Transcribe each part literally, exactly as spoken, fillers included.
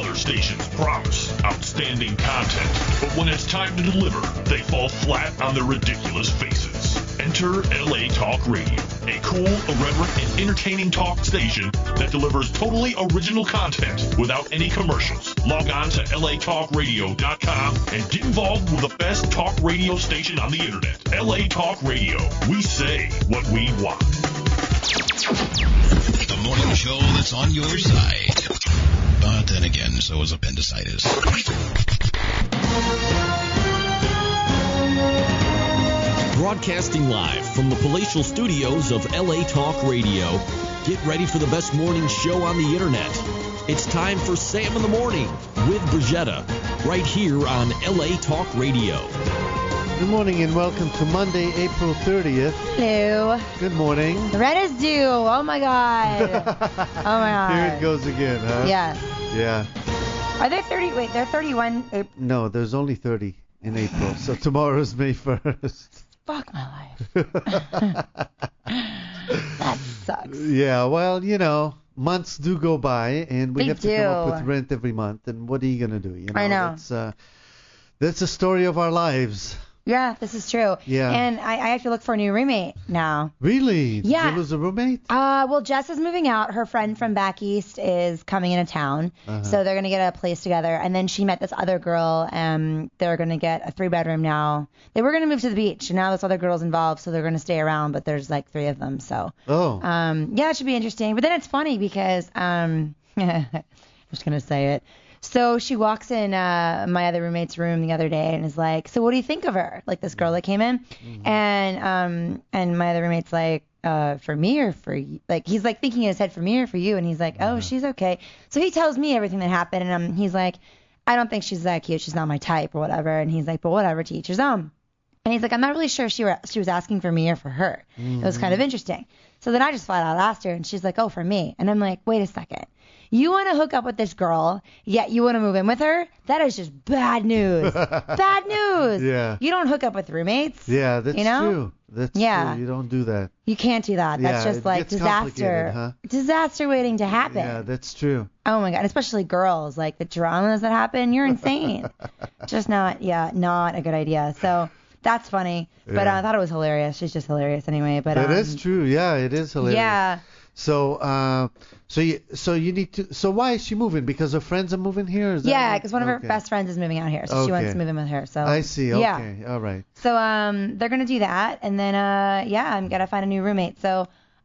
Other stations promise outstanding content, but when it's time to deliver, they fall flat on their ridiculous faces. Enter L A Talk Radio, a cool, irreverent, and entertaining talk station that delivers totally original content without any commercials. Log on to L A talk radio dot com and get involved with the best talk radio station on the internet. L A Talk Radio. We say what we want. The morning show that's on your side. But then again, so is appendicitis. Broadcasting live from the palatial studios of L A Talk Radio. Get ready for the best morning show on the internet. It's time for Sam in the Morning with Brigetta, right here on L A Talk Radio. Good morning and welcome to Monday, April thirtieth. Hello. Good morning. Rent is due. Oh my God. Oh my God. Here it goes again, huh? Yes. Yeah. Are they thirty? Wait, they're thirty-one. April. No, there's only thirty in April, so tomorrow's May first. Fuck my life. That sucks. Yeah, well, you know, months do go by, and we They have to do. come up with rent every month, and what are you going to do? You know, I know. That's, uh, that's the story of our lives. Yeah, this is true. Yeah. And I, I have to look for a new roommate now. Really? Did Yeah. you lose a roommate? Uh, well, Jess is moving out. Her friend from back east is coming into town. Uh-huh. So they're going to get a place together. And then she met this other girl, and they're going to get a three-bedroom now. They were going to move to the beach, and now this other girl's involved, so they're going to stay around, but there's like three of them. So, Oh. um, yeah, it should be interesting. But then it's funny because, um, I'm just going to say it. So she walks in uh, my other roommate's room the other day and is like, so what do you think of her? Like this girl that came in. Mm-hmm. And um, and my other roommate's like, uh, for me or for you? Like, he's like thinking in his head for me or for you. And he's like, oh, she's okay. So he tells me everything that happened. And um, he's like, I don't think she's that cute. She's not my type or whatever. And he's like, but whatever, to each his own. And he's like, I'm not really sure if she, were, she was asking for me or for her. Mm-hmm. It was kind of interesting. So then I just flat out asked her, and she's like, oh, for me. And I'm like, wait a second. You want to hook up with this girl, yet you want to move in with her? That is just bad news. Bad news. Yeah. You don't hook up with roommates. Yeah, that's you know? true. That's yeah. true. You don't do that. You can't do that. That's yeah, just like it gets complicated, disaster. Huh? Disaster waiting to happen. Yeah, that's true. Oh my God, especially girls, like the dramas that happen, you're insane. Just not, yeah, not a good idea. So that's funny. But Yeah. uh, I thought it was hilarious. She's just hilarious anyway. But It um, is true. Yeah, it is hilarious. Yeah. So, uh, so you, so you need to. So why is she moving? Because her friends are moving here. Is that Yeah, right? because one of her Okay. best friends is moving out here, so she wants Okay. to move in with her. So I see. Okay. Yeah. All right. So um, they're gonna do that, and then uh, yeah, I'm gonna find a new roommate. So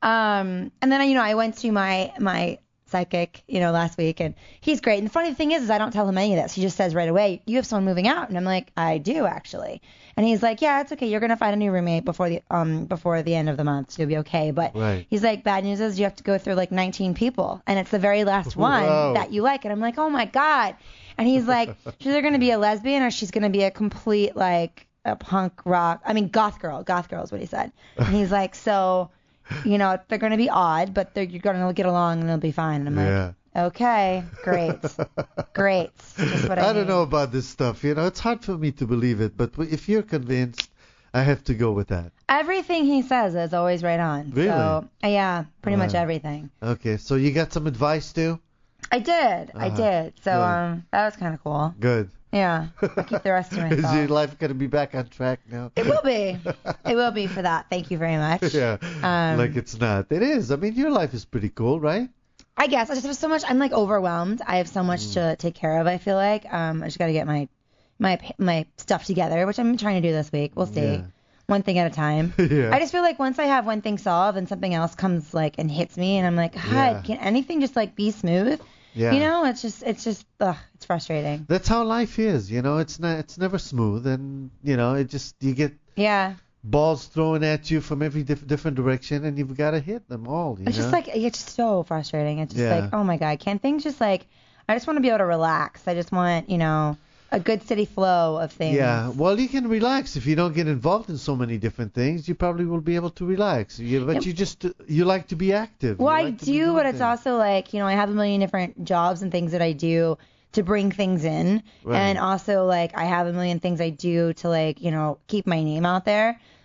um, and then you know I went to my my psychic, you know, last week, and he's great. And the funny thing is, is I don't tell him any of this. He just says right away, you have someone moving out, and I'm like, I do actually. And he's like, yeah, it's okay. You're gonna find a new roommate before the um before the end of the month, so you'll be okay. But Right. he's like, bad news is you have to go through like nineteen people, and it's the very last one Wow. that you like. And I'm like, oh my God. And he's like, she's either gonna be a lesbian or she's gonna be a complete like a punk rock. I mean, goth girl. Goth girl is what he said. And he's like, so, you know, they're gonna be odd, but they're you're gonna get along and they'll be fine. And I'm Yeah. like, okay, great, great. Just what I, I don't need. know about this stuff. You know, it's hard for me to believe it. But if you're convinced, I have to go with that. Everything he says is always right on. Really? So uh, yeah, pretty much Wow. everything. Okay. So you got some advice too? I did, I Uh-huh. did. So Good. um, that was kind of cool. Good. Yeah, I keep the rest to Is myself. your life going to be back on track now? It will be. It will be for that. Thank you very much. Yeah. Um, like it's not. It is. I mean, your life is pretty cool, right? I guess I just have so much. I'm like overwhelmed. I have so much Mm. to take care of. I feel like um, I just got to get my my my stuff together, which I'm trying to do this week. We'll see. Yeah. One thing at a time. Yeah. I just feel like once I have one thing solved and something else comes like and hits me, and I'm like, God, Yeah. can anything just like be smooth? Yeah. You know, it's just it's just ugh, it's frustrating. That's how life is. You know, it's not. It's never smooth, and you know, it just you get Yeah. balls thrown at you from every diff- different direction, and you've got to hit them all. You It's know? just like it's just so frustrating. It's just Yeah. like, oh my God, can't things just like I just want to be able to relax. I just want, you know, a good steady flow of things. Yeah, well, you can relax if you don't get involved in so many different things. You probably will be able to relax. You, but Yep. you just you like to be active. Well, You I like to be do, doing but it's things. also like, you know, I have a million different jobs and things that I do to bring things in. Right. And also, like, I have a million things I do to, like, you know, keep my name out there.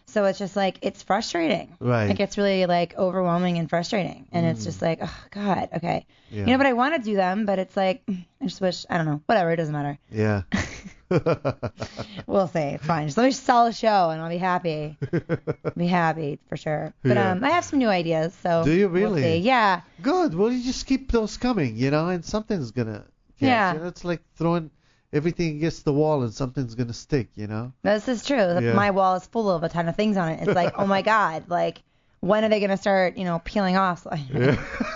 So it's just like, it's frustrating. Right. It gets really like overwhelming and frustrating. And Mm. it's just like, oh, God, okay. Yeah. You know, but I want to do them, but it's like, I just wish, I don't know, whatever, it doesn't matter. Yeah. We'll see. Fine. Just let me sell a show and I'll be happy. Be happy for sure. But Yeah. um, I have some new ideas. So Do you we'll really? see. Yeah. Good. Well, you just keep those coming, you know, and something's gonna. catch. Yeah. You know, it's like throwing everything against the wall and something's gonna stick, you know. This is true. Yeah. My wall is full of a ton of things on it. It's like, oh my God, like, when are they going to start, you know, peeling off? Yeah.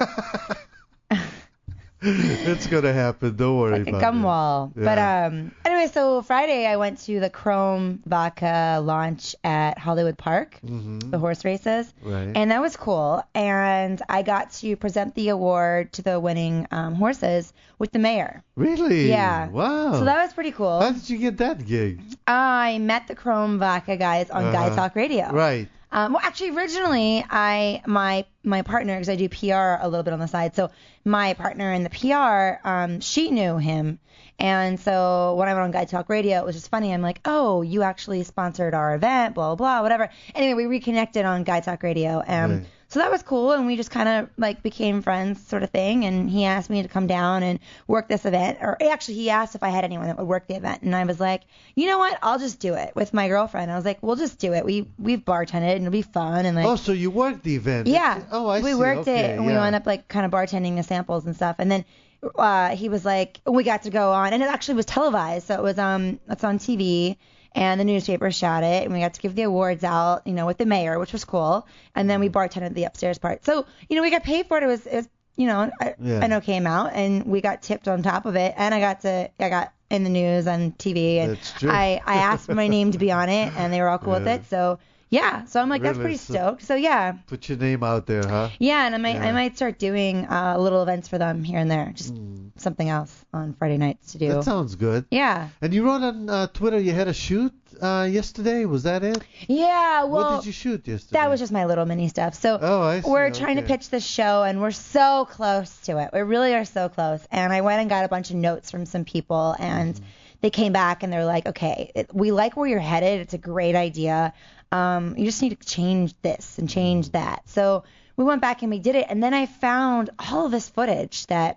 It's gonna happen. Don't worry Like a about gum it. wall. Yeah. But um, anyway, so Friday I went to the Chrome Vodka launch at Hollywood Park, Mm-hmm. the horse races, Right. and that was cool. And I got to present the award to the winning um, horses with the mayor. Really? Yeah. Wow. So that was pretty cool. How did you get that gig? I met the Chrome Vodka guys on Guy Uh-huh. Talk Radio. Right. Um, well, actually, originally, I my my partner, because I do P R a little bit on the side, so my partner in the P R, um, she knew him, and so when I went on Guide Talk Radio, it was just funny. I'm like, oh, you actually sponsored our event, blah blah blah, whatever. Anyway, we reconnected on Guide Talk Radio, and Right. so that was cool, and we just kind of like became friends, sort of thing. And he asked me to come down and work this event, or actually, he asked if I had anyone that would work the event, and I was like, you know what, I'll just do it with my girlfriend. I was like, we'll just do it. We we've bartended, and it'll be fun, and like. Oh, so you worked the event? Yeah. Oh, I we see. worked Okay, it, and we yeah. wound up like kind of bartending the samples and stuff. And then uh, he was like, we got to go on, and it actually was televised, so it was um, it's on T V, and the newspaper shot it, and we got to give the awards out, you know, with the mayor, which was cool. And then we bartended the upstairs part. So you know, we got paid for it. It was, it was you know, a- Yeah. an okay amount, and we got tipped on top of it, and I got to, I got in the news on T V, and That's true. I, I asked for my name to be on it, and they were all cool with Yeah. it. So yeah, so I'm like, that's Really? pretty So- stoked. So yeah. Put your name out there, huh? Yeah, and I might Yeah. I might start doing uh, little events for them here and there, just Mm. something else on Friday nights to do. That sounds good. Yeah. And you wrote on uh, Twitter you had a shoot uh, yesterday. Was that it? Yeah. Well, what did you shoot yesterday? that was just my little mini stuff. So Oh, I see. we're trying to Okay. pitch this show, and we're so close to it. We really are so close. And I went and got a bunch of notes from some people, and Mm-hmm. they came back and they're like, okay, it, we like where you're headed. It's a great idea. Um, you just need to change this and change Mm-hmm. that. So we went back and we did it, and then I found all of this footage that,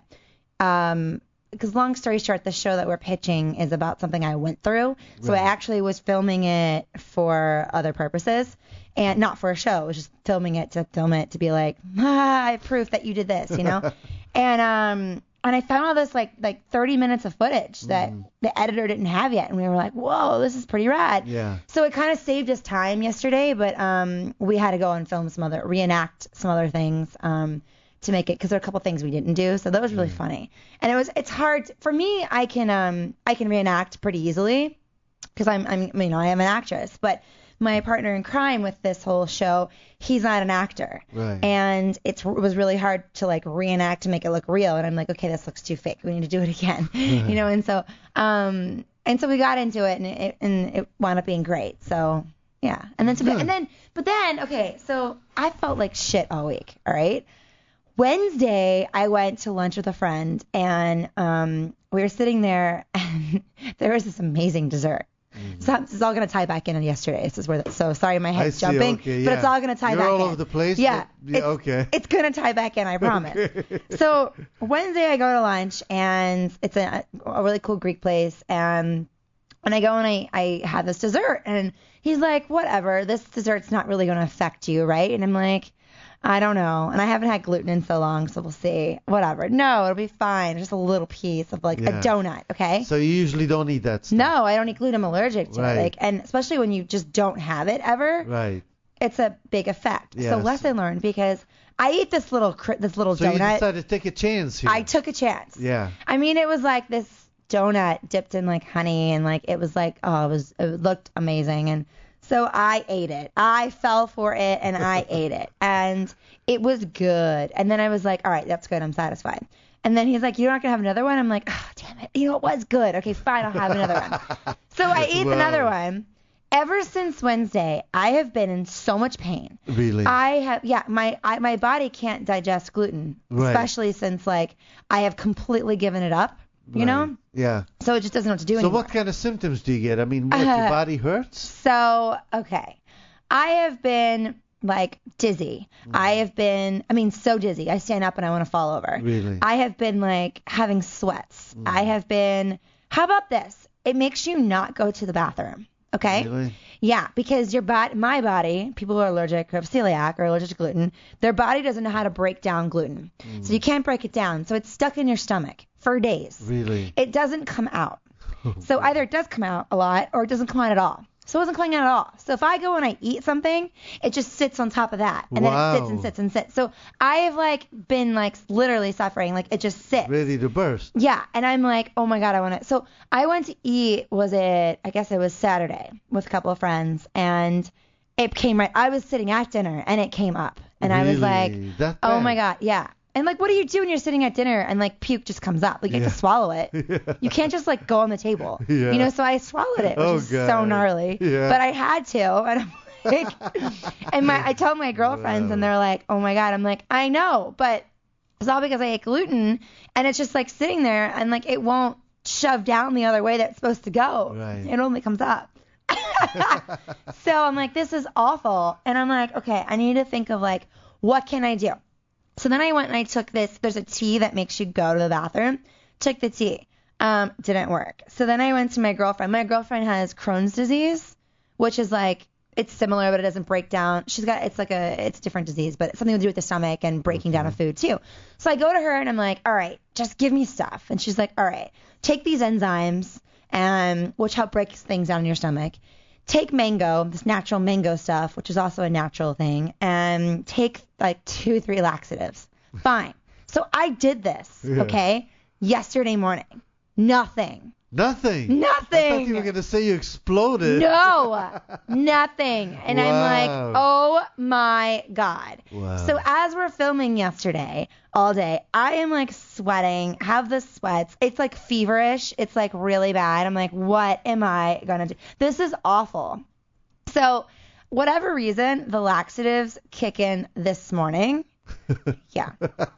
um, because long story short, the show that we're pitching is about something I went through. So Right. I actually was filming it for other purposes, and not for a show. I was just filming it to film it to be like, ah, I have proof that you did this, you know. and um, and I found all this like like thirty minutes of footage that Mm. the editor didn't have yet, and we were like, whoa, this is pretty rad. Yeah. So it kind of saved us time yesterday, but um, we had to go and film some other, reenact some other things um, to make it, because there are a couple things we didn't do. So that was really funny. And it was, it's hard for me. I can, um, I can reenact pretty easily because I'm, I'm, you know, I am an actress. But my partner in crime with this whole show, he's not an actor. Right. And it's, it was really hard to like reenact to make it look real. And I'm like, okay, this looks too fake. We need to do it again, you know. And so, um, and so we got into it, and it, and it wound up being great. So yeah. And then, so, Good. and then, but then, okay, so I felt like shit all week. All right. Wednesday, I went to lunch with a friend, and um, we were sitting there, and there was this amazing dessert. So this is all going to tie back into yesterday. This is where, the, so sorry, my I head's see. jumping, Okay, but yeah. it's all going to tie You're back all in. over the place. Yeah. but- yeah it's, okay. It's going to tie back in, I promise. Okay. So Wednesday, I go to lunch, and it's a, a really cool Greek place, and and I go and I, I have this dessert, and he's like, whatever, this dessert's not really going to affect you, right? And I'm like, I don't know. And I haven't had gluten in so long, so we'll see. Whatever. No, it'll be fine. Just a little piece of like Yeah. a donut, okay? So you usually don't eat that stuff. No, I don't eat gluten. I'm allergic to Right. it. Like, and especially when you just don't have it ever, Right. it's a big effect. Yes. So lesson learned, because I eat this little cri- this little So you donut. decided to take a chance here. I took a chance. Yeah. I mean, it was like this donut dipped in like honey, and like it was like, oh, it was, it looked amazing. And so I ate it. I fell for it, and I ate it, and it was good. And then I was like, all right, that's good. I'm satisfied. And then he's like, you're not gonna have another one? I'm like, oh, damn it. You know, it was good. Okay, fine, I'll have another one. So I ate Wow. another one. Ever since Wednesday, I have been in so much pain. Really? I have, yeah, my I, my body can't digest gluten, Right. especially since like I have completely given it up, you Right. know. Yeah. So it just doesn't know what to do So anymore. what kind of symptoms do you get? I mean, what, your Uh, body hurts? So okay, I have been like dizzy. Mm. I have been, I mean, so dizzy. I stand up and I want to fall over. Really? I have been like having sweats. Mm. I have been, how about this? It makes you not go to the bathroom. Okay? Really? Yeah, because your body, my body, people who are allergic or have celiac or allergic to gluten, their body doesn't know how to break down gluten. Mm. So you can't break it down. So it's stuck in your stomach for days. Really? It doesn't come out. So either it does come out a lot or it doesn't come out at all. So it wasn't coming out at all. So if I go and I eat something, it just sits on top of that. And Wow. then it sits and sits and sits. So I have like been like literally suffering. Like it just sits. Ready to burst. Yeah. And I'm like, oh my God, I want to. So I went to eat, was it, I guess it was Saturday with a couple of friends. And it came right. I was sitting at dinner and it came up. And I was like, Really? That oh bad? my God. Yeah. And like, what do you do when you're sitting at dinner and like puke just comes up? Like you have Yeah. to swallow it. Yeah. You can't just like go on the table. Yeah. You know, so I swallowed it, which Oh, is so God. gnarly. Yeah. But I had to. And I'm like, and my, I told my girlfriends Wow. and they're like, oh my God. I'm like, I know, but it's all because I ate gluten and it's just like sitting there and like it won't shove down the other way that it's supposed to go. Right. It only comes up. So I'm like, this is awful. And I'm like, okay, I need to think of like, what can I do? So then I went and I took this. There's a tea that makes you go to the bathroom. Took the tea. Um, didn't work. So then I went to my girlfriend. My girlfriend has Crohn's disease, which is like, it's similar, but it doesn't break down. She's got, it's like a, it's a different disease, but it's something to do with the stomach and breaking down of food too. So I go to her and I'm like, all right, just give me stuff. And she's like, all right, take these enzymes, um, which help break things down in your stomach. Take mango, this natural mango stuff, which is also a natural thing, and take like two, three laxatives. Fine. So I did this, Yeah. okay, yesterday morning. Nothing. Nothing. I thought Nothing. you were going to say you exploded. No, nothing. And I'm like, Wow. oh my God. Wow. So as we're filming yesterday, all day, I am like sweating, have the sweats. It's like feverish. It's like really bad. I'm like, what am I going to do? This is awful. So whatever reason, the laxatives kick in this morning. Yeah.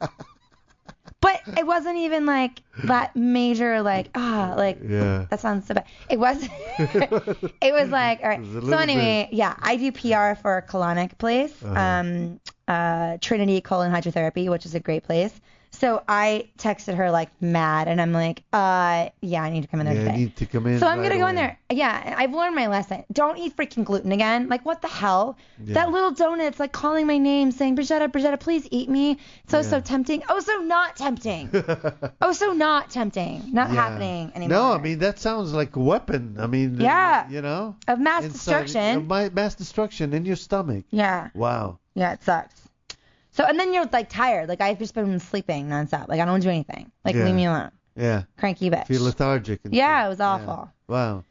But it wasn't even like that major, like, ah, like, Yeah. that sounds so bad. It was, it was like, all right. It was a So little anyway, yeah, I do P R for a colonic place, Uh-huh. um, uh, Trinity Colon Hydrotherapy, which is a great place. So I texted her like mad, and I'm like, uh, yeah, I need to come in there Yeah, today. I need to come in. So I'm right gonna go in away. there. Yeah, I've learned my lesson. Don't eat freaking gluten again. Like, what the hell? Yeah. That little donut's like calling my name, saying, Brigitta, Brigitta, please eat me. So Yeah. so tempting. Oh, so not tempting. Oh, so not tempting. Not Yeah. happening anymore. No, I mean that sounds like a weapon. I mean, Yeah. you know, of mass inside- destruction. of my, mass destruction in your stomach. Yeah. Wow. Yeah, it sucks. So and then you're like tired. Like I've just been sleeping nonstop. Like I don't want to do anything. Like Yeah. leave me alone. Yeah. Cranky bitch. Feel lethargic. And Yeah, shit. it was awful. Yeah. Wow.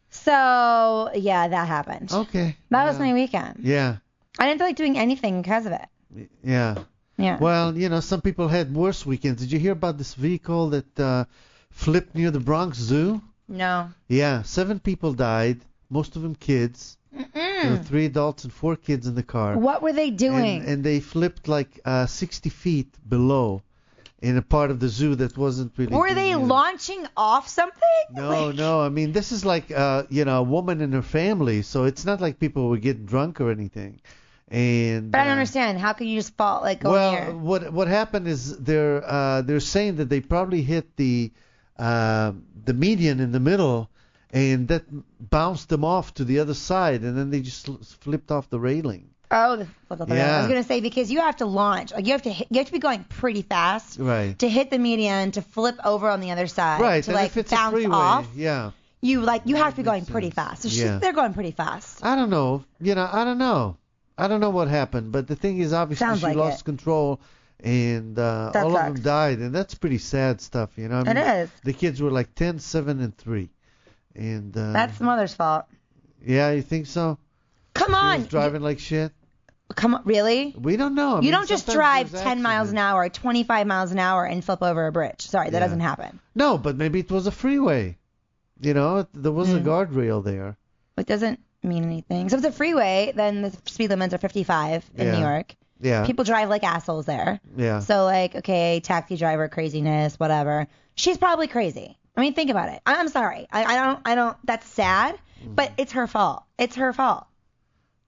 So yeah, that happened. Okay. That yeah. was my weekend. Yeah. I didn't feel like doing anything because of it. Yeah. Yeah. Well, you know, some people had worse weekends. Did you hear about this vehicle that uh, flipped near the Bronx Zoo? No. Yeah, seven people died, most of them kids. There were Mm. three adults and four kids in the car. What were they doing? And, and they flipped like uh, sixty feet below in a part of the zoo that wasn't really. were being they used. launching off something? No, Like- no. I mean, this is like, uh, you know, a woman and her family, so it's not like people were getting drunk or anything. And But I don't uh, understand. How could you just fall like go well, near? what what happened is they're uh, they're saying that they probably hit the uh, the median in the middle, and that bounced them off to the other side, and then they just sl- flipped off the railing. Oh, the flip up the rail. I Yeah. was gonna say because you have to launch. Like you have to hit, you have to be going pretty fast Right. to hit the median to flip over on the other side. Right. To and like if it's bounce a freeway, off. yeah. You like you have to be That going makes pretty sense. fast. So she, Yeah. they're going pretty fast. I don't know. You know, I don't know. I don't know what happened, but the thing is, obviously, Sounds she like lost it. control, and uh, That all of sucks. them died, and that's pretty sad stuff. You know, I mean, It is. The kids were like ten, seven, and three, and uh, That's the mother's fault. yeah, you think so? Come She on. was driving like shit. You- come on. Really? We don't know. I you mean, don't just sometimes drive there's ten miles an accidents. hour, twenty-five miles an hour, and flip over a bridge. Sorry, that Yeah. doesn't happen. No, but maybe it was a freeway. You know, it- there was a Mm. guardrail there. It doesn't mean anything. So if it's a freeway, then the speed limits are fifty-five in Yeah. New York. Yeah. People drive like assholes there. Yeah. So like, okay, taxi driver craziness, whatever. She's probably crazy. I mean, think about it. I- I'm sorry. I, I don't. I don't. That's sad, Mm. but it's her fault. It's her fault.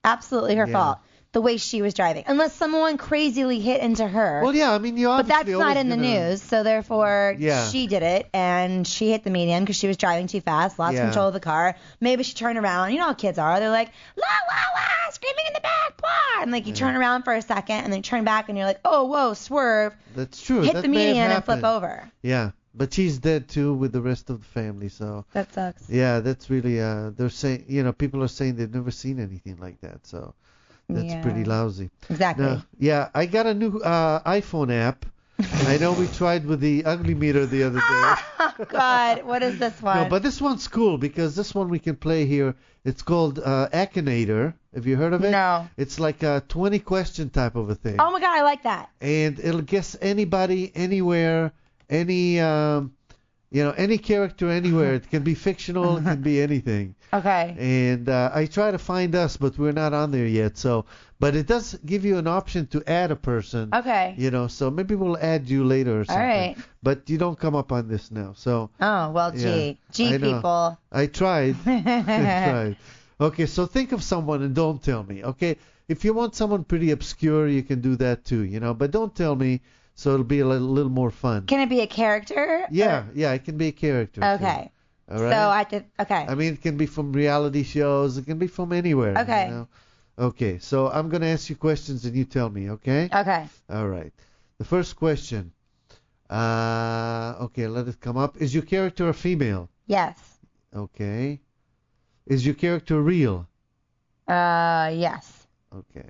absolutely her Yeah. fault. The way she was driving, unless someone crazily hit into her. Well, yeah, I mean, you But obviously that's not always in the gonna- news, so therefore Yeah. she did it, and she hit the median because she was driving too fast, lost Yeah. control of the car. Maybe she turned around. You know how kids are. They're like, la, la, la, screaming in the back, blah. And like you turn around for a second, and then you turn back, and you're like, oh, whoa, swerve, That's true. hit that the may have median and flip happened. over. Yeah, but she's dead too with the rest of the family. So That sucks. yeah, that's really uh, they're saying, you know, people are saying they've never seen anything like that. So that's Yeah. pretty lousy. Exactly. No, yeah, I got a new uh, iPhone app. I know we tried with the ugly meter the other day. Oh, God, what is this one? No, but this one's cool because this one we can play here. It's called uh, Akinator. Have you heard of it? No. It's like a twenty question type of a thing. Oh, my God, I like that. And it'll guess anybody, anywhere, any, um, you know, any character anywhere. It can be fictional. It can be anything. Okay. And uh, I try to find us, but we're not on there yet. So, but it does give you an option to add a person. Okay. You know, so maybe we'll add you later or All something. right. But you don't come up on this now. So Oh, well, Yeah, gee. Gee, I know. people. I tried. I tried. Okay, so think of someone and don't tell me. Okay, if you want someone pretty obscure, you can do that too. You know, but don't tell me. So it'll be a little, little more fun. Can it be a character? Yeah, yeah, it can be a character. too. Okay. All right. So I did. Okay. I mean, it can be from reality shows. It can be from anywhere. Okay. You know? Okay. So I'm gonna ask you questions and you tell me. Okay. Okay. All right. The first question. Uh. Okay. Let it come up. Is your character a female? Yes. Okay. Is your character real? Uh, yes. Okay.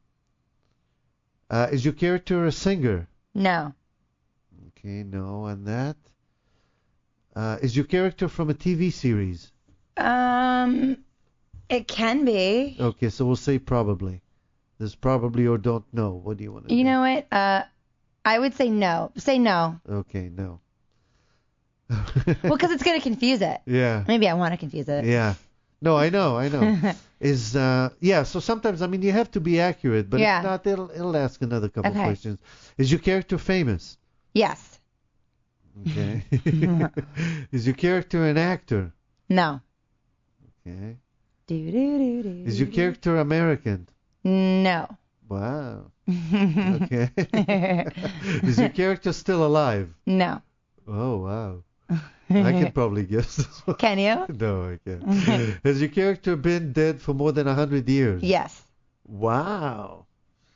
Uh, is your character a singer? No. Okay. No. On that. Uh, is your character from a T V series? Um, it can be. Okay. So we'll say probably. There's probably or don't know. What do you want to do? You know what? Uh, I would say no. Say no. Okay, no. Well, because it's gonna confuse it. Yeah. Maybe I want to confuse it. Yeah. No, I know, I know. Is uh yeah, so sometimes I mean you have to be accurate, but Yeah. if not it'll it'll ask another couple Okay. questions. Is your character famous? Yes. Okay. Is your character an actor? No. Okay. Do do do do. Is your character American? No. Wow. Okay. Is your character still alive? No. Oh wow. I can probably guess this one. Can you? No, I can't. Has your character been dead for more than a hundred years? Yes. Wow.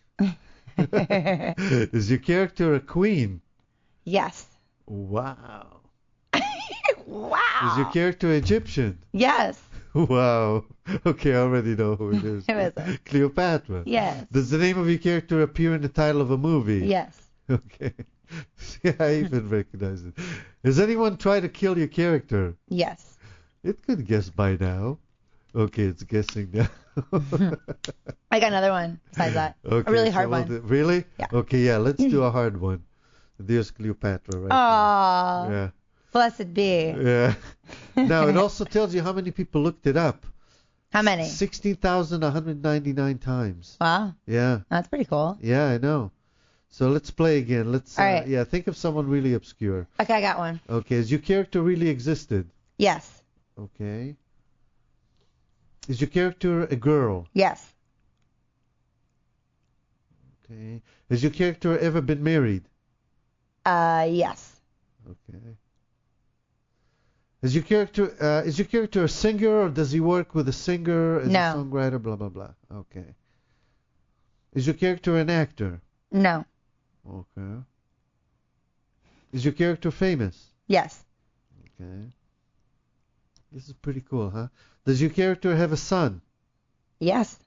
Is your character a queen? Yes. Wow. Wow. Is your character Egyptian? Yes. Wow. Okay, I already know who it is. Who is it? Cleopatra. Yes. Does the name of your character appear in the title of a movie? Yes. Okay. See, I even recognize it. Has anyone tried to kill your character? Yes. It could guess by now. Okay, it's guessing now. I got another one besides that. Okay, A really so hard we'll one. do- really? Yeah. Okay, yeah, let's do a hard one. There's Cleopatra right Aw. there. Blessed be. Yeah. Yeah. Now, it also tells you how many people looked it up. How many? sixteen thousand one hundred ninety-nine times. Wow. Yeah. That's pretty cool. Yeah, I know. So let's play again. Let's, uh, All right. yeah, think of someone really obscure. Okay, I got one. Okay, has your character really existed? Yes. Okay. Is your character a girl? Yes. Okay. Has your character ever been married? Uh, yes. Okay. Is your character uh, is your character a singer or does he work with a singer as No. a songwriter? Blah blah blah. Okay. Is your character an actor? No. Okay. Is your character famous? Yes. Okay. This is pretty cool, huh? Does your character have a son? Yes.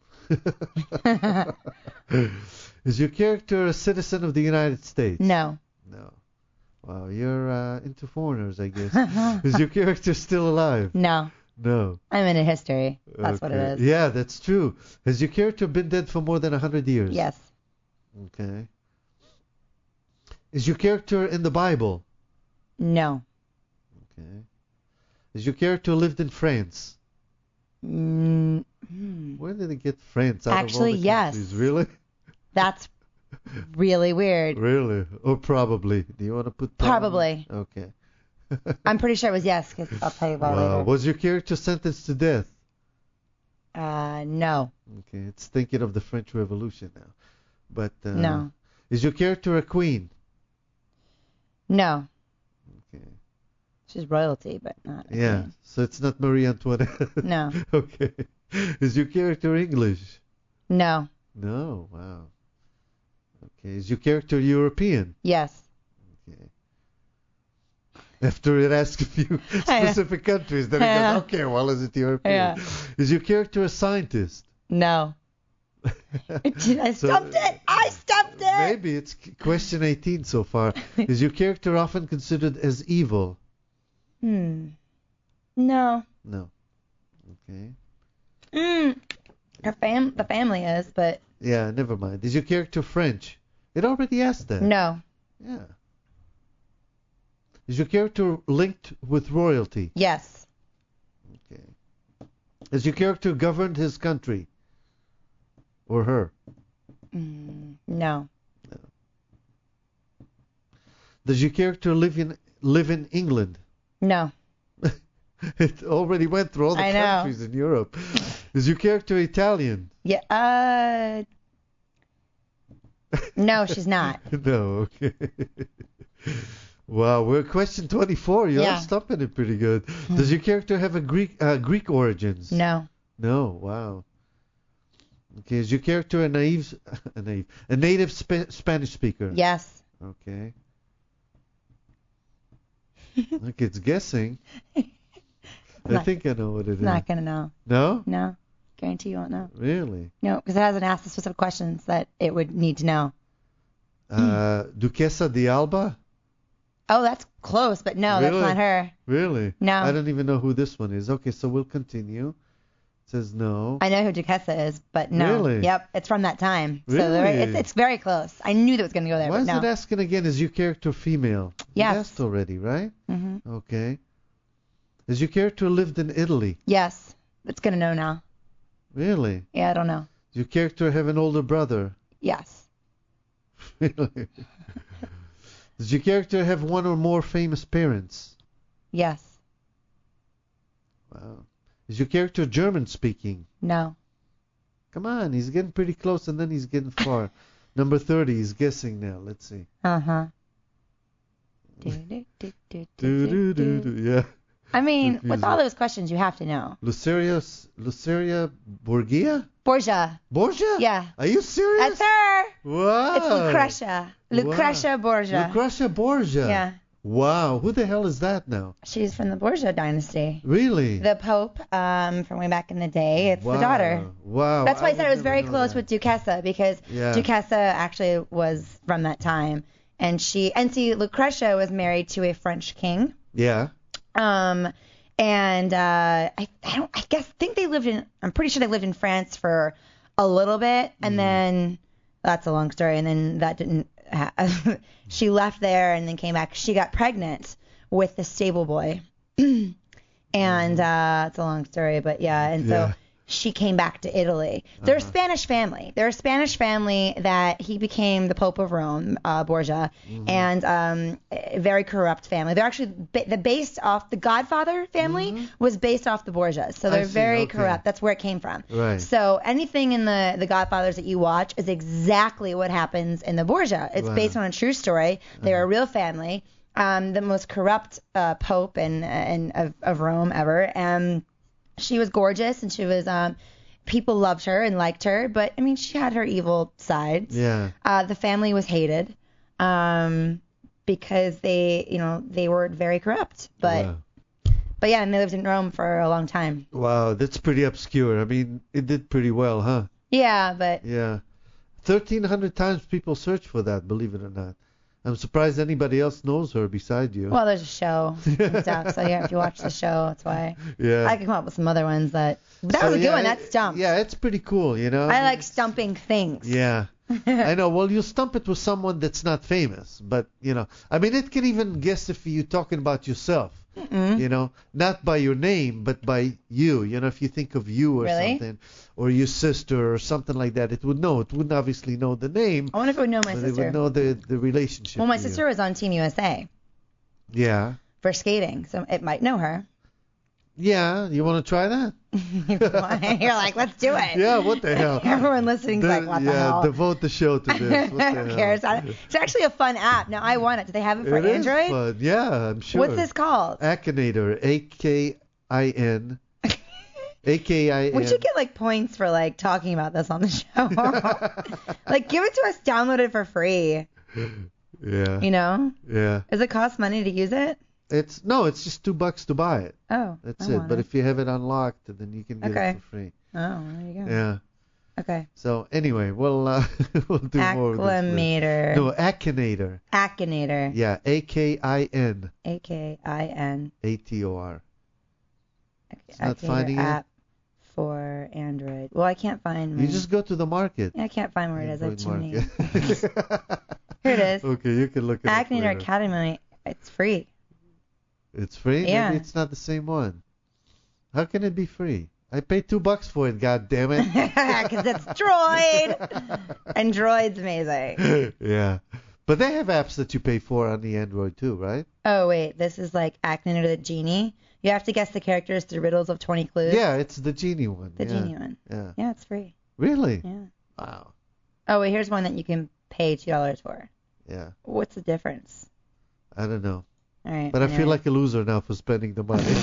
Is your character a citizen of the United States? No. No. Wow, you're uh, into foreigners, I guess. Is your character still alive? No. No. I'm into history. That's what Okay. it is. Yeah, that's true. Has your character been dead for more than a hundred years? Yes. Okay. Is your character in the Bible? No. Okay. Has your character lived in France? Mm, hmm. Where did they get France out Actually, of all the yes. countries? Really? That's really weird. Really? Or probably. Do you want to put Probably. Okay. I'm pretty sure it was yes, because I'll tell you about it Wow. later. Was your character sentenced to death? Uh, no. Okay, it's thinking of the French Revolution now. But uh, No. Is your character a queen? No. Okay. She's royalty, but not. a Yeah, queen. so it's not Marie Antoinette. No. Okay. Is your character English? No. No, wow. Okay, is your character European? Yes. Okay. After it asks a few specific countries, then it Yeah. goes, okay, well, is it European? Yeah. Is your character a scientist? No. I So, stumped it. I stumped it. Maybe it's c- question eighteen so far. Is your character often considered as evil? Hmm. No. No. Okay. Mm. Her fam, the family is, but Yeah, never mind. Is your character French? It already asked that. no. Yeah. Is your character linked with royalty? Yes. Okay. Has your character governed his country? Or her? Mm, no. Does your character live in live in England? No. It already went through all the I know. countries in Europe. Is your character Italian? Yeah. Uh. No, she's not. No, okay. Wow, we're at question twenty-four. You're Yeah. stopping it pretty good. Does your character have a Greek uh, Greek origins? No. No, wow. Okay, is your character a naive, a naive, a native Spa- Spanish speaker? Yes. Okay. Look, it's guessing. I Not- think I know what it is. Not gonna know. No? No. Guarantee you won't know. Really? No, because it hasn't asked the specific questions that it would need to know. Uh, Duquesa de Alba? Oh, that's close, but no, Really? that's not her. Really? No. I don't even know who this one is. Okay, so we'll continue. It says no. I know who Duquesa is, but no. Really? Yep, it's from that time. So Really? they're- it's, it's very close. I knew that was going to go there, Why but is no. it asking again? Is your character female? Yes. You asked already, right? hmm Okay. Has your character lived in Italy? Yes, it's going to know now. Really? Yeah, I don't know. Does your character have an older brother? Yes. Really? Does your character have one or more famous parents? Yes. Wow. Is your character German speaking? No. Come on, he's getting pretty close and then he's getting far. Number thirty, he's guessing now. Let's see. Uh-huh. Do, do, do, do. Yeah. I mean, with Confusing. all those questions, you have to know. Luceria, Luceria Borgia? Borgia. Borgia? Yeah. Are you serious? That's her. Wow. It's Lucretia. Lucretia Borgia. Lucretia Borgia. Yeah. Wow. Who the hell is that now? She's from the Borgia dynasty. Really? The Pope, um, from way back in the day. It's wow. the daughter. Wow. That's why I, would said it was never very know close that. with Duquesa, because Yeah. Duquesa actually was from that time. And she, and see, Lucretia was married to a French king. Yeah. Um, and uh, I, I don't, I guess, think they lived in, I'm pretty sure they lived in France for a little bit, and then that's a long story. And then that didn't, ha- she left there and then came back. She got pregnant with the stable boy, and uh, it's a long story, but yeah, and so. Yeah. She came back to Italy. They're a Spanish family. They're a Spanish family that he became the Pope of Rome, uh, Borgia, and um, a very corrupt family. They're actually ba- the based off the Godfather family was based off the Borgias, so I they're see, very okay. corrupt. That's where it came from. Right. So anything in the the Godfathers that you watch is exactly what happens in the Borgia. It's Wow. based on a true story. They're a real family. Um, the most corrupt uh, Pope and and of, of Rome ever, and she was gorgeous, and she was um people loved her and liked her, but I mean she had her evil sides. Yeah. Uh the family was hated um because they, you know, they were very corrupt. But Wow. but yeah, and they lived in Rome for a long time. Wow, that's pretty obscure. I mean, it did pretty well, huh? Yeah, but Yeah. thirteen hundred times people search for that, believe it or not. I'm surprised anybody else knows her beside you. well, there's a show and stuff, so yeah, if you watch the show, that's why. yeah. I can come up with some other ones that that So, was a good yeah, one. it- That's stump. Yeah, it's pretty cool, you know. I like stumping things. Yeah. I know. Well, you stump it with someone that's not famous, but you know, I mean, it can even guess if you're talking about yourself. Mm-mm. You know, not by your name, but by you. You know, if you think of you or Really? something, or your sister or something like that, it would know. It wouldn't obviously know the name, I wonder if it would know my but it sister. would know the the relationship. Well, my to you. sister was on Team U S A Yeah. for skating, so it might know her. Yeah. You want to try that? You're like, let's do it. Yeah, what the hell? Everyone listening's The- like, what the yeah, hell? devote the show to this. What the Who hell? cares? I- It's actually a fun app. Now I want it. Do they have it for It is Android? fun. Yeah, I'm sure. What's this called? Akinator. A K I N. A K I N. We should get like points for like talking about this on the show. Like, give it to us. Download it for free. Yeah. You know? Yeah. Does it cost money to use it? It's no, it's just two bucks to buy it. Oh. That's I it. want But if you have it unlocked, then you can get Okay. it for free. Oh, there you go. Yeah. Okay. So anyway, we'll uh, we'll do more of this. later. Acclimator. No, Akinator. Akinator. Yeah, A K I N A K I N. A T O R. It's not finding it? app for Android. Well, I can't find my... You just go to the market. I can't find where it is. I have too many. Android market. Here it is. Okay, you can look it up Akinator later. Academy. It's free. It's free? Yeah. Maybe it's not the same one. How can it be free? I paid two bucks for it, god damn it. Because it's Droid. And Droid's amazing. Yeah. But they have apps that you pay for on the Android too, right? Oh, wait. This is like Akinator the Genie. You have to guess the characters through riddles of twenty clues. Yeah, it's the Genie one. The yeah. Genie one. Yeah. Yeah, it's free. Really? Yeah. Wow. Oh, wait. Here's one that you can pay two dollars for. Yeah. What's the difference? I don't know. All right. But I feel anyway. like a loser now for spending the money.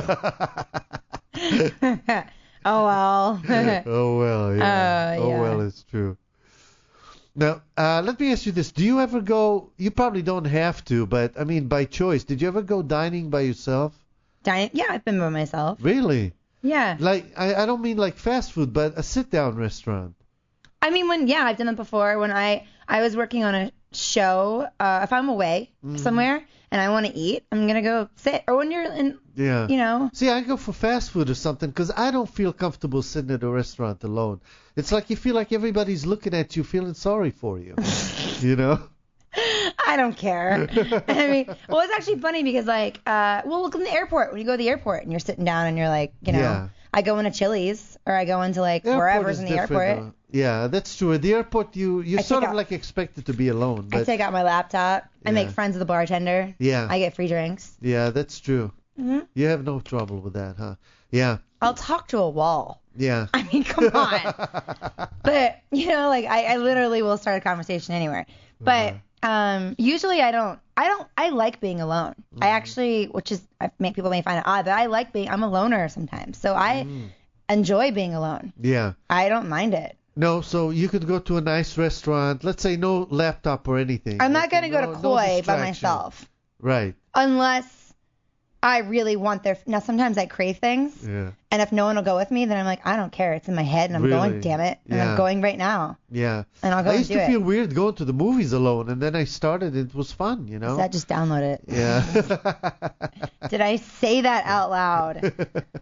Oh, well. Oh well, yeah. Uh, oh yeah. well, it's true. Now, uh, let me ask you this: do you ever go? You probably don't have to, but I mean, by choice. Did you ever go dining by yourself? Dine- yeah, I've been by myself. Really? Yeah. Like, I, I don't mean like fast food, but a sit-down restaurant. I mean, when yeah, I've done it before. When I I was working on a show, uh, if I'm away Mm-hmm. somewhere and I want to eat, I'm gonna go sit. Or when you're in, Yeah. you know, See, I go for fast food or something because I don't feel comfortable sitting at a restaurant alone. It's like you feel like everybody's looking at you, feeling sorry for you. You know? I don't care. I mean, well, it's actually funny because like, uh, well, look in the airport when you go to the airport and you're sitting down and you're like, you know, Yeah. I go into Chili's or I go into like Airport wherever's is in the different, airport. though. Yeah, that's true. At the airport, you you I sort take of out- like expected to be alone. I But take out my laptop. I make Yeah. friends with the bartender. yeah, I get free drinks. yeah, that's true. hmm You have no trouble with that, huh? Yeah, I'll talk to a wall. yeah. I mean, come on. But you know, like I, I literally will start a conversation anywhere. But um, usually I don't. I don't. I like being alone. I actually, which is, I make people may find it odd, but I like being. I'm a loner sometimes, so I enjoy being alone. Yeah. I don't mind it. No, so you could go to a nice restaurant. Let's say no laptop or anything. I'm not Okay, gonna go no- to no Koi by distraction. myself Right. unless I really want their. Now sometimes I crave things, Yeah. and if no one will go with me, then I'm like, I don't care. It's in my head, and I'm Really? going. Damn it, and Yeah. I'm going right now, Yeah. and I'll go I and used do to it. feel weird going to the movies alone, and then I started. It was fun, you know. So I just download it. Yeah. Did I say that out loud?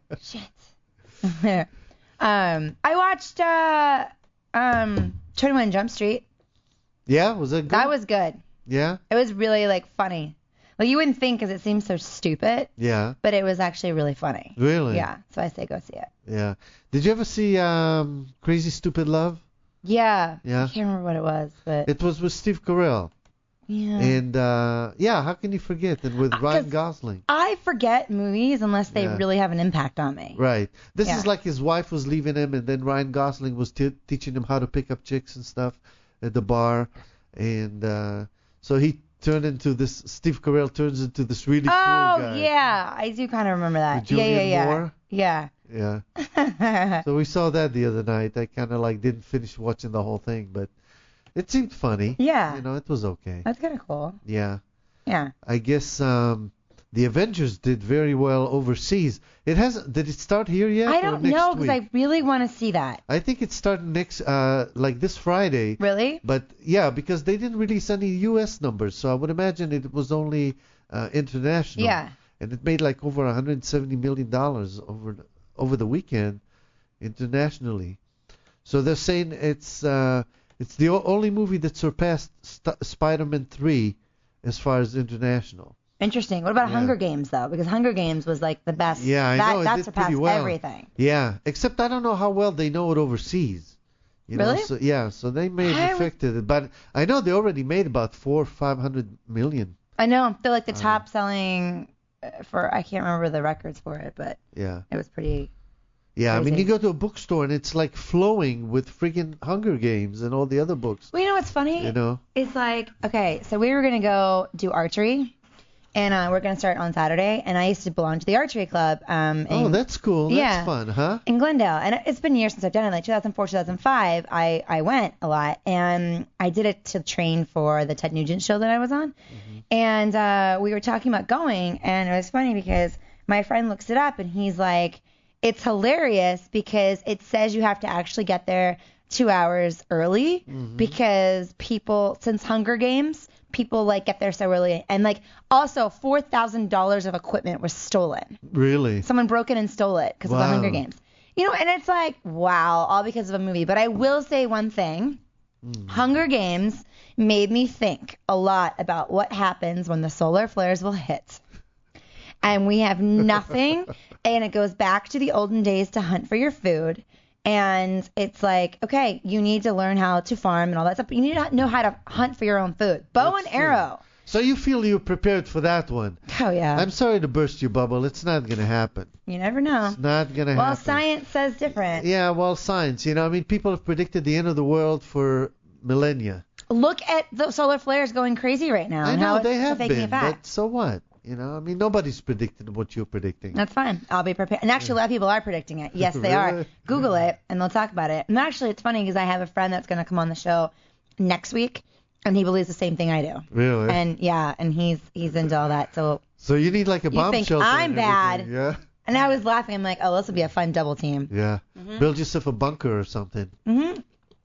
Shit. um, I watched uh, um, twenty-one Jump Street. Yeah, was that good? That was good. Yeah. It was really like funny. Like you wouldn't think because it seems so stupid, Yeah. but it was actually really funny. Really? Yeah. So I say go see it. Yeah. Did you ever see um Crazy Stupid Love? Yeah. Yeah. I can't remember what it was, but It was with Steve Carell. yeah. And uh yeah, how can you forget? And with Uh, Ryan 'cause- Gosling. I forget movies unless they Yeah. really have an impact on me. Right. This Yeah. is like his wife was leaving him, and then Ryan Gosling was t- teaching him how to pick up chicks and stuff at the bar, and uh so he turned into this. Steve Carell turns into this really Oh cool guy. yeah, I do kind of remember that. With Yeah, yeah, Julianne yeah. Moore? Yeah. Yeah. So we saw that the other night. I kind of like didn't finish watching the whole thing, but it seemed funny. Yeah. You know, it was okay. That's kind of cool. Yeah. Yeah. I guess um the Avengers did very well overseas. It has. Did it start here yet? I or don't next know because week? I really want to see that. I think it's starting next, uh, like this Friday. Really? But yeah, because they didn't release any U S numbers, so I would imagine it was only uh, international. Yeah. And it made like over one hundred seventy million dollars over the, over the weekend internationally. So they're saying it's uh, it's the o- only movie that surpassed St- Spider-Man three as far as international. Interesting. What about Yeah. Hunger Games though? Because Hunger Games was like the best. Yeah, I that, know, it that did surpassed pretty well. everything. Yeah, except I don't know how well they know it overseas. You know, Really? so, yeah, so they may I have would- affected it, but I know they already made about four, five hundred million. I know they're like the Uh, top selling uh, for. I can't remember the records for it, but Yeah, it was pretty. Yeah, I mean, Crazy. you go to a bookstore and it's like flowing with friggin' Hunger Games and all the other books. Well, you know what's funny? You know? It's like, okay, so we were going to go do archery, and uh, we're going to start on Saturday, and I used to belong to the archery club. Um, in, Oh, that's cool. yeah. That's fun, huh? in Glendale, and it's been years since I've done it. Like two thousand four, two thousand five, I, I went a lot, and I did it to train for the Ted Nugent show that I was on. Mm-hmm. And uh, we were talking about going, and it was funny because my friend looks it up, and he's like, it's hilarious because it says you have to actually get there two hours early Mm-hmm. because people, since Hunger Games, people like get there so early, and like also four thousand dollars of equipment was stolen. Really? Someone broke in and stole it because of the Wow. Hunger Games. You know, and it's like, wow, all because of a movie. But I will say one thing. Mm. Hunger Games made me think a lot about what happens when the solar flares will hit. And we have nothing, and it goes back to the olden days to hunt for your food. And it's like, okay, you need to learn how to farm and all that stuff. But you need to know how to hunt for your own food. Bow That's and true. arrow. So you feel you're prepared for that one? Oh, yeah. I'm sorry to burst your bubble. It's not going to happen. You never know. It's not going to Well, happen. science says different. Yeah, well, science. You know, I mean, people have predicted the end of the world for millennia. Look at the solar flares going crazy right now. I and know how it's they have faking been, a fact. but so what? You know, I mean, nobody's predicting what you're predicting. That's fine. I'll be prepared. And actually, a lot of people are predicting it. Yes, they are. Really? Google it, and they'll talk about it. And actually, it's funny because I have a friend that's going to come on the show next week, and he believes the same thing I do. Really? And yeah, and he's he's into all that. So, So you need like a You bomb think shelter. I'm and bad. everything, Yeah. and I was laughing. I'm like, oh, this will be a fun double team. Yeah. Mm-hmm. Build yourself a bunker or something. hmm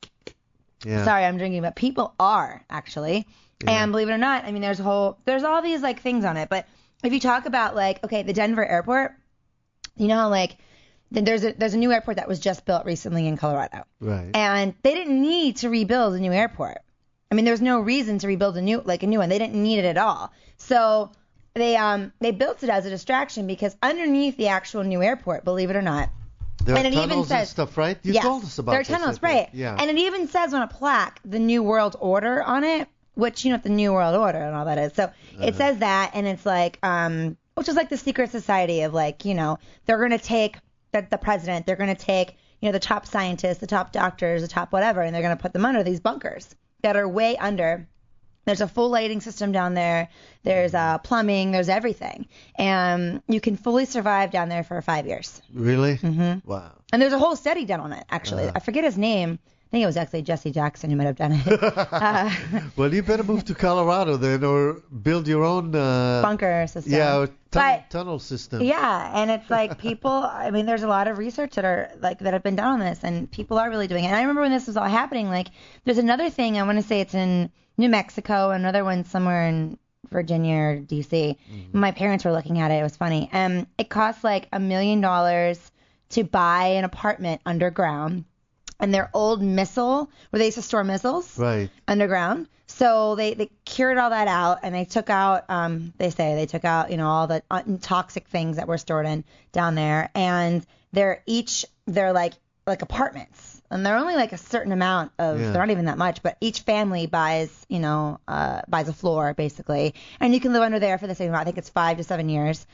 Yeah. Sorry, I'm drinking, but people are actually. Yeah. And believe it or not, I mean, there's a whole, there's all these like things on it. But if you talk about like, okay, the Denver airport, you know how like th- there's a there's a new airport that was just built recently in Colorado, Right. and they didn't need to rebuild a new airport. I mean, there's no reason to rebuild a new like a new one. They didn't need it at all. So they um they built it as a distraction because underneath the actual new airport, believe it or not, There and are it even tunnels says- and stuff, right? You yes, told us about there are this, I tunnels, think. right? Yeah. And it even says on a plaque the New World Order on it, which you know what the New World Order and all that is. So it Uh-huh. says that, and it's like um, which is like the secret society of like you know they're gonna take the, the president, they're gonna take you know the top scientists, the top doctors, the top whatever, and they're gonna put them under these bunkers that are way under. There's a full lighting system down there. There's uh, plumbing. There's everything. And you can fully survive down there for five years. Really? Mm-hmm. Wow. And there's a whole study done on it, actually. Uh-huh. I forget his name. I think it was actually Jesse Jackson who might have done it. uh, Well, you better move to Colorado then, or build your own. Uh, bunker system. Yeah, or tun- But- tunnel system. Yeah, and it's like people, I mean, there's a lot of research that are like that have been done on this, and people are really doing it. And I remember when this was all happening, like there's another thing, I want to say it's in New Mexico, another one somewhere in Virginia or D C. Mm-hmm. My parents were looking at it. It was funny. Um, it costs like a million dollars to buy an apartment underground, and their old missile, where they used to store missiles Right. underground. So they, they cured all that out, and they took out, um, they say they took out, you know, all the uh, toxic things that were stored in down there. And they're each, they're like, like apartments. And they're only like a certain amount of, Yeah. they're not even that much, but each family buys, you know, uh, buys a floor basically. And you can live under there for the same amount. I think it's five to seven years.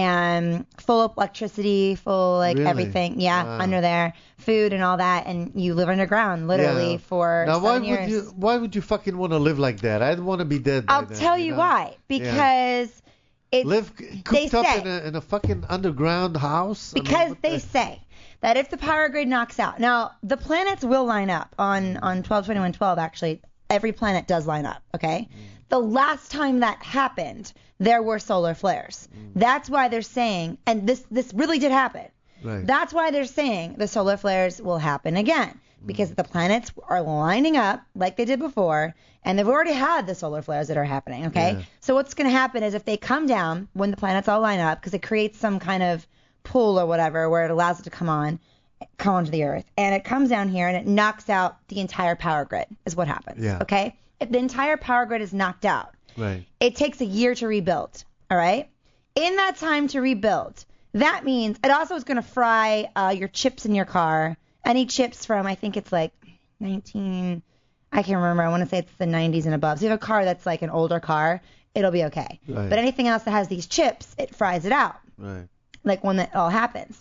And full of electricity, full like Really? everything. Yeah, Wow. under there. Food and all that. And you live underground literally Yeah. for Now, why seven would years. you? Why would you fucking want to live like that? I'd want to be dead. by I'll then, tell you know? why. Because it's Live they cooped up say- in a, in a fucking underground house. I mean, because what they the- say that if the power grid knocks out, now the planets will line up on on twelve twenty-one twelve. Actually, every planet does line up. Okay. Mm. The last time that happened, there were solar flares. Mm. That's why they're saying, and this this really did happen. Right. That's why they're saying the solar flares will happen again, because the planets are lining up like they did before, and they've already had the solar flares that are happening, okay? Yeah. So what's going to happen is if they come down when the planets all line up, because it creates some kind of pull or whatever where it allows it to come on, come onto the Earth, and it comes down here and it knocks out the entire power grid is what happens, Yeah. okay? If the entire power grid is knocked out, Right. it takes a year to rebuild, all right? In that time to rebuild, that means it also is going to fry uh, your chips in your car. Any chips from, I think it's like nineteen, I can't remember. I want to say it's the nineties and above. So you have a car that's like an older car, it'll be okay. Right. But anything else that has these chips, it fries it out, Right. like when that all happens.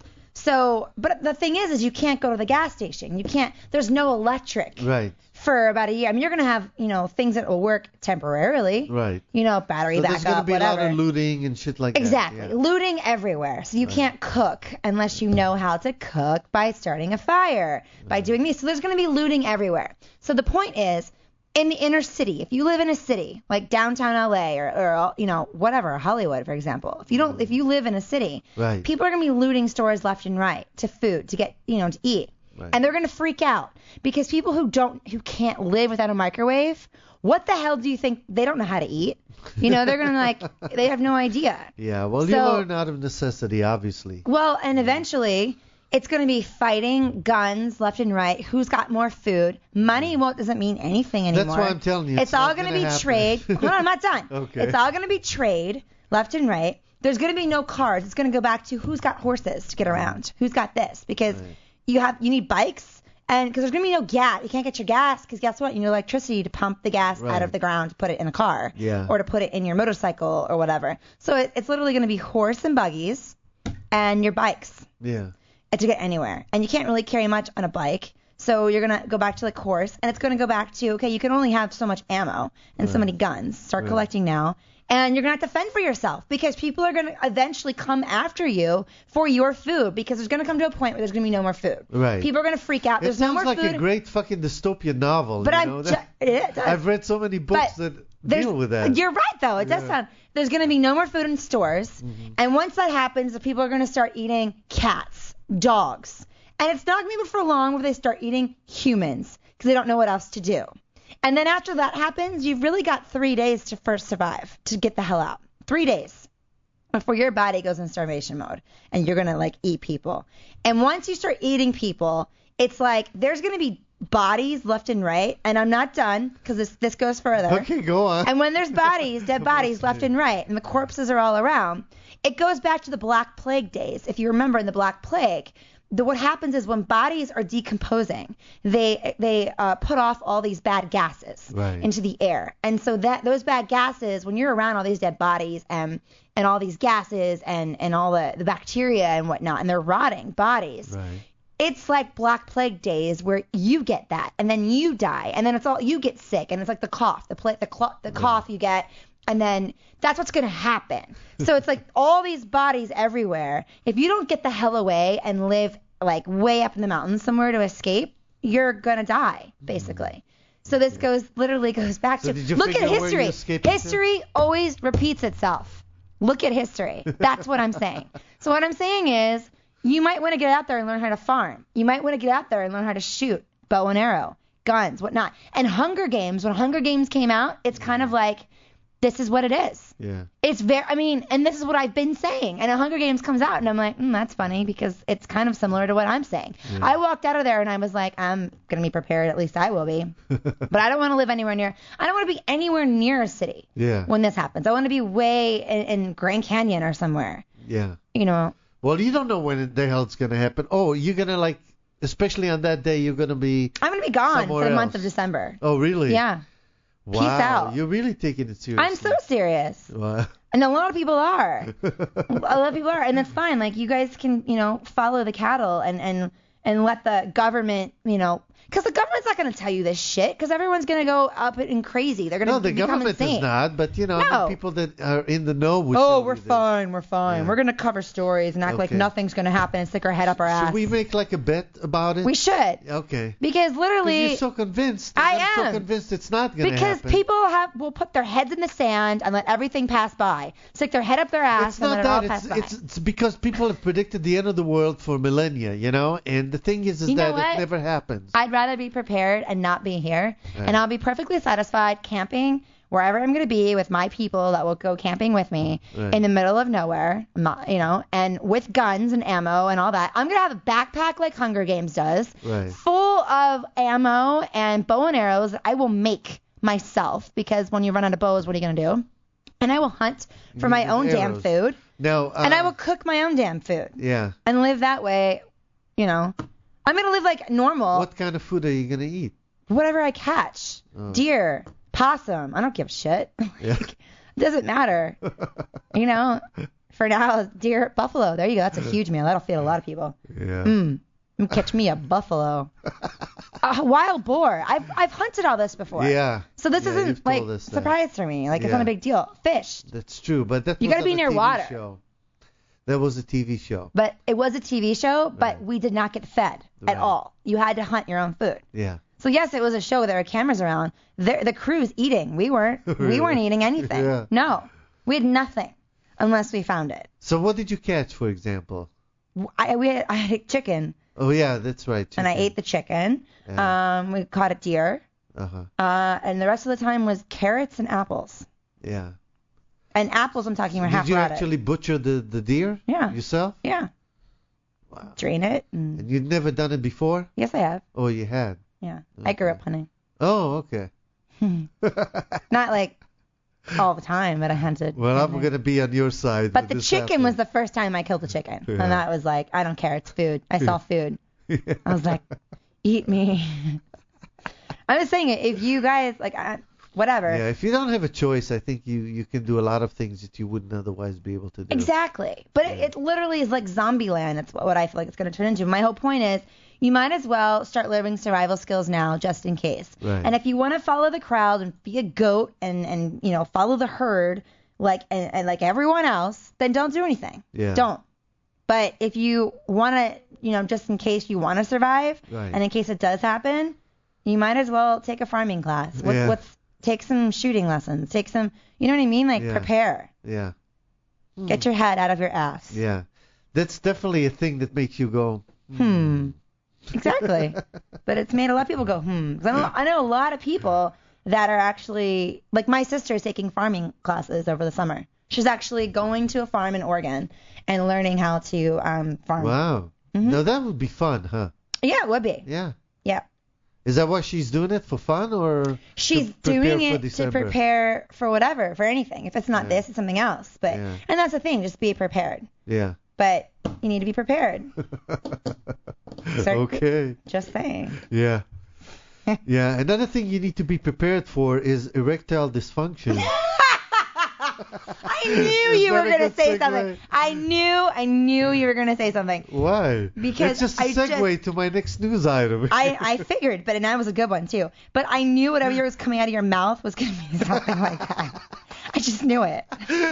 So, but the thing is, is you can't go to the gas station. You can't. There's no electric. Right. For about a year. I mean, you're gonna have, you know, things that will work temporarily. Right. You know, battery So backup, there's going to be whatever. a lot of looting and shit like Exactly. that. Yeah. Looting everywhere. So you Right. can't cook unless you know how to cook by starting a fire, by doing these. So there's going to be looting everywhere. So the point is, in the inner city, if you live in a city like downtown L A or, or you know, whatever, Hollywood, for example, if you don't, if you live in a city, Right. people are going to be looting stores left and right to food, to get, you know, to eat. Right. And they're going to freak out because people who don't, who can't live without a microwave, what the hell do you think? They don't know how to eat. You know, they're going to like, they have no idea. Yeah, well, you So- learn out of necessity, obviously. Well, and eventually it's going to be fighting, guns left and right. Who's got more food? Money won't doesn't mean anything anymore. That's why I'm telling you. It's, It's all not going to gonna be happen. trade. Hold on, I'm not done. Okay. It's all going to be trade left and right. There's going to be no cars. It's going to go back to who's got horses to get around. Who's got this? Because Right. you have you need bikes. And because there's going to be no gas. You can't get your gas because guess what? You need electricity to pump the gas Right. out of the ground to put it in a car. Yeah. Or to put it in your motorcycle or whatever. So it, it's literally going to be horse and buggies and your bikes Yeah. to get anywhere. And you can't really carry much on a bike. So you're going to go back to like horse. And it's going to go back to, okay, you can only have so much ammo and so Right. many guns. Start Right. collecting now. And you're going to have to fend for yourself because people are going to eventually come after you for your food because there's going to come to a point where there's going to be no more food. Right. People are going to freak out. It There's sounds no more like food. a great fucking dystopian novel. But you I'm know? ju- That- it does. I've read so many books But that There's- deal with that. You're right, though. It does Yeah. sound. There's going to be no more food in stores. Mm-hmm. And once that happens, the people are going to start eating cats, dogs. And it's not going to be for long where they start eating humans because they don't know what else to do. And then after that happens, you've really got three days to first survive, to get the hell out. Three days before your body goes in starvation mode and you're going to like eat people. And once you start eating people, it's like there's going to be bodies left and right. And I'm not done because this, this goes further. Okay, go on. And when there's bodies, dead bodies left and right, and the corpses are all around, it goes back to the Black Plague days. If you remember in the Black Plague, the, what happens is when bodies are decomposing, they they uh, put off all these bad gases Right. into the air. And so that those bad gases, when you're around all these dead bodies and and all these gases and, and all the, the bacteria and whatnot, and they're rotting bodies, Right. it's like Black Plague days where you get that and then you die and then it's all you get sick and it's like the cough, the pla- the, cl- the cough you get, and then that's what's going to happen. So it's like all these bodies everywhere. If you don't get the hell away and live like way up in the mountains somewhere to escape, you're going to die basically. So this goes literally goes back So to did you look at figure out where you history. escaped to? History always repeats itself. Look at history. That's what I'm saying. So what I'm saying is you might want to get out there and learn how to farm. You might want to get out there and learn how to shoot, bow and arrow, guns, whatnot. And Hunger Games, when Hunger Games came out, it's kind of like, this is what it is. Yeah. It's very, I mean, and this is what I've been saying. And Hunger Games comes out, and I'm like, mm, that's funny because it's kind of similar to what I'm saying. Yeah. I walked out of there, and I was like, I'm going to be prepared. At least I will be. But I don't want to live anywhere near, I don't want to be anywhere near a city Yeah. when this happens. I want to be way in, in Grand Canyon or somewhere, Yeah. you know. Well, you don't know when the hell it's going to happen. Oh, you're going to like, especially on that day, you're going to be. I'm going to be gone Somewhere for the month else. of December. Oh, really? Yeah. Wow. Peace out. You're really taking it seriously. I'm so serious. Wow. And a lot of people are. A lot of people are. And that's fine. Like, you guys can, you know, follow the cattle and, and, and let the government, you know, because the government's not going to tell you this shit because everyone's going to go up and crazy. They're going to No, the become government insane. is not, but you know, I No. mean, people that are in the know would Oh, tell we're you this. fine. We're fine. Yeah. We're going to cover stories and act like Okay. nothing's going to happen and stick our head up our ass. Should we make like a bet about it? We should. Okay. Because 'Cause literally. you're so convinced. and I I'm so am. convinced it's not going to Because happen. people have will put their heads in the sand and let everything pass by. Stick their head up their ass It's and not let it all that. pass It's, by. it's it's because people have predicted the end of the world for millennia, you know. And the thing is, is You know that what? it never happens. I'd rather be prepared and not be here. Right. And I'll be perfectly satisfied camping wherever I'm going to be with my people that will go camping with me Right. in the middle of nowhere, not, you know, and with guns and ammo and all that. I'm going to have a backpack like Hunger Games does, Right. full of ammo and bow and arrows that I will make myself because when you run out of bows, what are you going to do? And I will hunt for You my need own damn arrows. food. Now. Uh, And I will cook my own damn food Yeah. and live that way, you know. I'm going to live like normal. What kind of food are you gonna eat? Whatever I catch. Oh. Deer, possum. I don't give a shit. Yeah. It doesn't matter. You know, for now, deer, buffalo. There you go. That's a huge meal. That'll feed a lot of people. Yeah. Mm. Catch me a buffalo. A wild boar. I've I've hunted all this before. Yeah. So this Yeah, isn't you've like told us that. surprise for me. Like it's Yeah. not a big deal. Fish. That's true, but that You was gotta be on a near T V water. Show. That was a T V show. But it was a T V show, but Right. we did not get fed Right. at all. You had to hunt your own food. Yeah. So yes, it was a show. There were cameras around. The, the crew's eating. We weren't. We Really? weren't eating anything. Yeah. No, we had nothing unless we found it. So what did you catch, for example? I we had, I had a chicken, Oh yeah, that's right. and I chicken. ate the chicken. Yeah. Um, we caught a deer, Uh-huh. uh, and the rest of the time was carrots and apples. Yeah. And apples, I'm talking about half Did you rotted. actually butcher the, the deer Yeah. yourself? Yeah. Wow. Drain it. And, And you'd never done it before? yes, I have. Oh, you had. Yeah. I grew Okay. up hunting. Oh, okay. Not like all the time, but I hunted. Well, I'm Mhm. going to be on your side. But when the this chicken was happens. the first time I killed a chicken. Yeah. And that was like, I don't care. It's food. I saw food. I was like, eat me. I'm just saying it. If you guys, like, I, whatever. Yeah, if you don't have a choice, I think you, you can do a lot of things that you wouldn't otherwise be able to do. Exactly. But it, Yeah. it literally is like zombie land. That's what, what I feel like it's going to turn into. My whole point is you might as well start learning survival skills now just in case. Right. And if you want to follow the crowd and be a goat and, and you know, follow the herd like and, and like everyone else, then don't do anything. Yeah. Don't. But if you want to, you know, just in case you want to survive Right. and in case it does happen, you might as well take a farming class. What, Yeah. what's take some shooting lessons. Take some, you know what I mean? Like Yeah. prepare. Yeah. Get your head out of your ass. Yeah. That's definitely a thing that makes you go, Hmm. Exactly. But it's made a lot of people go, hmm. 'Cause I know, I know a lot of people that are actually, like my sister is taking farming classes over the summer. She's actually going to a farm in Oregon and learning how to um, farm. wow. Mhm. Now that would be fun, huh? Yeah, it would be. Yeah. Yeah. Is that why she's doing it, for fun, or She's to prepare doing for it to December? prepare for whatever, for anything. If it's not Yeah. this, it's something else. But Yeah. and that's the thing, just be prepared. Yeah. But you need to be prepared. Start- Okay. Just saying. Yeah. Yeah. Another thing you need to be prepared for is erectile dysfunction. I knew Is you were that a gonna good say segue? something. I knew, I knew you were gonna say something. Why? Because it's just a I segue to my next news item. I, I figured, but and that was a good one too. But I knew whatever was coming out of your mouth was gonna be something like that. I just knew it.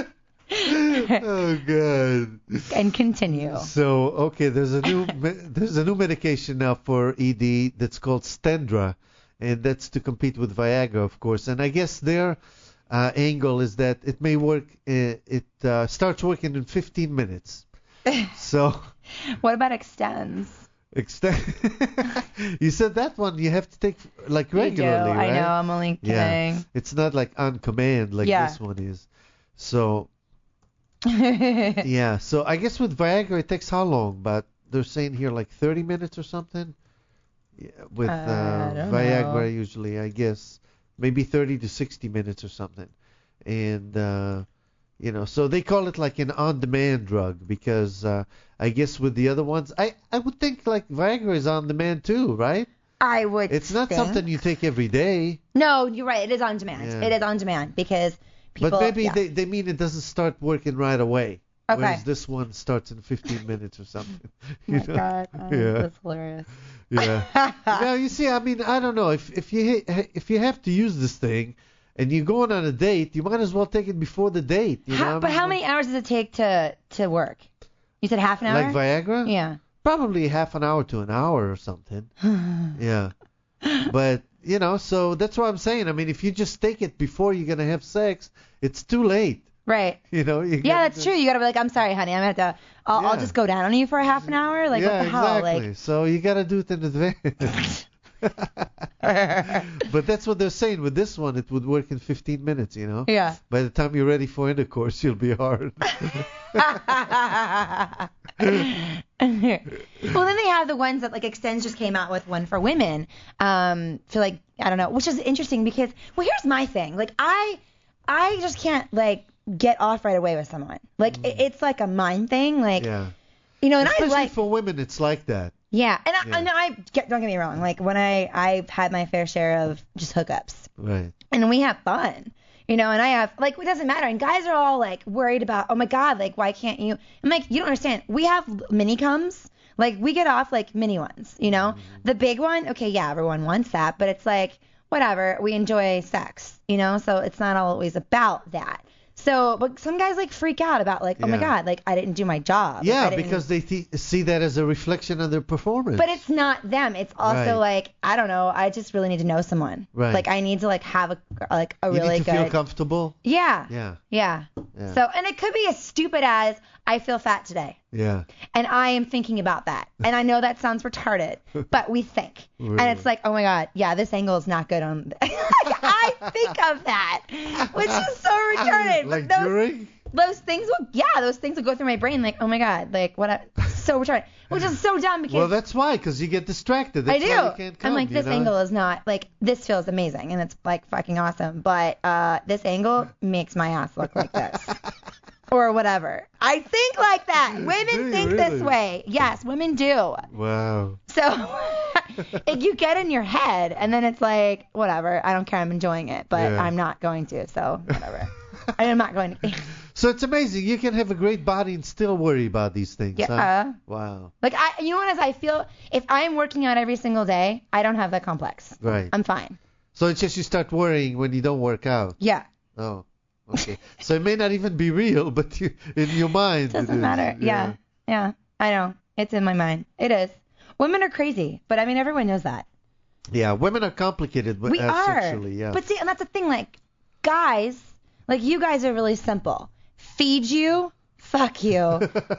Oh god. And continue. So okay, there's a new me- there's a new medication now for E D that's called Stendra, and that's to compete with Viagra, of course. And I guess their uh, angle is that it may work. Uh, it uh, starts working in fifteen minutes. So What about extends? extend. You said that one you have to take like You do. regularly, right? I know. I'm only kidding. Yeah. It's not like on command like Yeah. this one is. So yeah, so I guess with Viagra it takes how long? But they're saying here like thirty minutes or something. Yeah, with Uh, uh, I don't Viagra know. usually, I guess maybe thirty to sixty minutes or something. And uh, you know, so they call it like an on-demand drug because uh, I guess with the other ones, I I would think like Viagra is on-demand too, right? I would. It's not think. something you take every day. No, you're right. It is on demand. Yeah. It is on demand because people. But maybe yeah. they, they mean it doesn't start working right away. Okay. Whereas this one starts in fifteen minutes or something. Oh You my know? God, oh, Yeah. that's hilarious. Yeah. Now you see, I mean, I don't know if if you ha- if you have to use this thing, and you're going on a date, you might as well take it before the date. You know? How, I but mean, how many hours does it take to to work? You said half an hour. Like Viagra? Yeah. Probably half an hour to an hour or something. Yeah. But you know, so that's what I'm saying. I mean, if you just take it before you're gonna have sex, it's too late. Right. You know. You Yeah, gotta that's just- true. You gotta be like, I'm sorry, honey. I'm gonna have to. I'll, I'll Yeah. just go down on you for a half an hour. Like, yeah, what the hell? exactly. So you gotta do it in advance. Like. But that's what they're saying. With this one, it would work in fifteen minutes, you know? Yeah. By the time you're ready for intercourse, you'll be hard. Well, then they have the ones that like Extends just came out with one for women. Um, for like I don't know, which is interesting because well, here's my thing. Like I, I just can't like get off right away with someone. Like it, it's like a mind thing. Like Mm. yeah. you know, and Especially I like for women, it's like that. yeah, and I, Yeah. and I get, don't get me wrong. Like when I I've had my fair share of just hookups. Right. And we have fun. You know, and I have, like, it doesn't matter. And guys are all, like, worried about, oh, my God, like, why can't you? I'm like, you don't understand. We have mini comes. Like, we get off, like, mini ones, you know? Mm-hmm. The big one, okay, yeah, everyone wants that. But it's like, whatever. We enjoy sex, you know? So it's not always about that. So, but some guys, like, freak out about, like, oh, Yeah. my God, like, I didn't do my job. Yeah, Like, I didn't- because they th- see that as a reflection of their performance. But it's not them. It's also Right. like, I don't know. I just really need to know someone. Right. Like I need to like have a like a you really need to good. feel comfortable. yeah. Yeah, Yeah. Yeah. So and it could be as stupid as I feel fat today, yeah. and I am thinking about that, and I know that sounds retarded, but we think, Really? and it's like, oh my God, yeah, this angle is not good on. I think of that, which is so retarded. Like but those, during? those things will, yeah, those things will go through my brain, like, oh my God, like what? A, so retarded, which is so dumb because. Well, that's why, because you get distracted. That's I do. Why you can't come, I'm like, you this know? angle is not like this feels amazing and it's like fucking awesome, but uh, this angle makes my ass look like this. Or whatever. I think like that. Women Do you think really? this way. Yes, women do. Wow. So if you get in your head and then it's like, whatever, I don't care, I'm enjoying it, but Yeah. I'm not going to, so whatever. I am not going to. So it's amazing. You can have a great body and still worry about these things. Yeah. Huh? Wow. Like I, you know what? As I feel, if I'm working out every single day, I don't have that complex. Right. I'm fine. So it's just you start worrying when you don't work out. Yeah. Oh. Okay. So it may not even be real, but you, in your mind. it Doesn't is. matter. Yeah. yeah. I know. It's in my mind. It is. Women are crazy, but I mean, everyone knows that. Yeah. Women are complicated. We uh, are. Sexually, yeah. But see, and that's the thing. Like, guys, like you guys are really simple. Feed you, fuck you,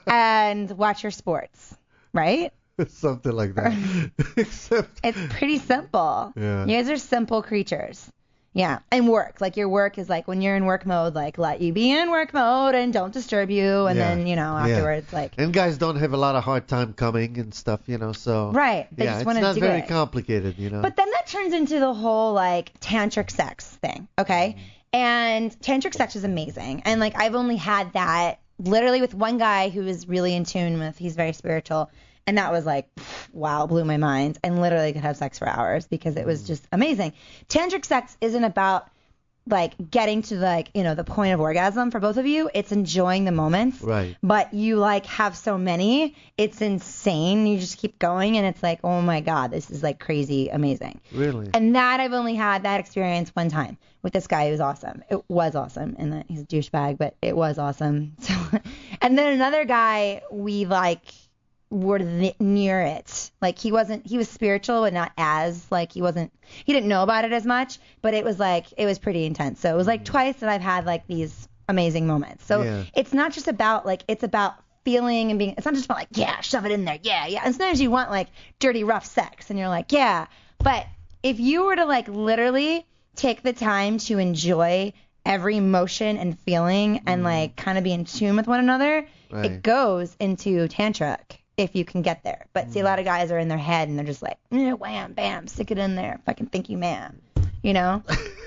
and watch your sports, right? Something like that. Except. It's pretty simple. Yeah. You guys are simple creatures. Yeah, and work. Like your work is like when you're in work mode, like let you be in work mode and don't disturb you, and Yeah. then you know Yeah. afterwards, like And guys don't have a lot of hard time coming and stuff, you know. So. right. They Yeah, just it's want to not do very it. complicated, you know. But then that turns into the whole like tantric sex thing, okay? And tantric sex is amazing. And like I've only had that literally with one guy who is really in tune with, he's very spiritual. And that was like, wow, blew my mind. And literally could have sex for hours because it was just amazing. Tantric sex isn't about like getting to like, you know, the point of orgasm for both of you. It's enjoying the moments. Right. But you like have so many, it's insane. You just keep going and it's like, oh my God, this is like crazy amazing. Really. And that I've only had that experience one time with this guy who was awesome. It was awesome. And that he's a douchebag, but it was awesome. So, and then another guy, we like were th- near it. Like he wasn't, he was spiritual, but not as like he wasn't, he didn't know about it as much, but it was like, it was pretty intense. So it was like twice that I've had like these amazing moments. So Yeah. it's not just about like, it's about feeling and being, it's not just about like, yeah, shove it in there. Yeah. Yeah. And sometimes you want like dirty, rough sex and you're like, yeah. But if you were to like literally take the time to enjoy every emotion and feeling and like kind of be in tune with one another, Right. it goes into tantric if you can get there. But see, a lot of guys are in their head and they're just like, eh, wham, bam, stick it in there, fucking thank you, ma'am. You know?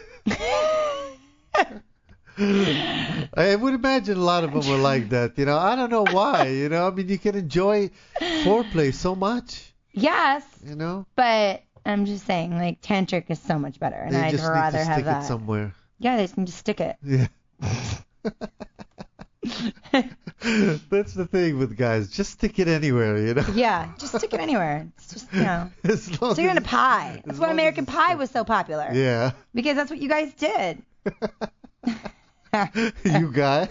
I would imagine a lot of them were like that, you know. I don't know why, you know. I mean, you can enjoy foreplay so much, Yes, you know. but I'm just saying, like, tantric is so much better, and They I'd just rather need to have stick that. it somewhere. Yeah, they can just stick it. Yeah. That's the thing with guys. Just stick it anywhere, you know. Yeah, just stick it anywhere. It's just, you know, As long stick it in a as- pie. That's as why long as American it's Pie stuck- was so popular. Yeah. Because that's what you guys did. You guys.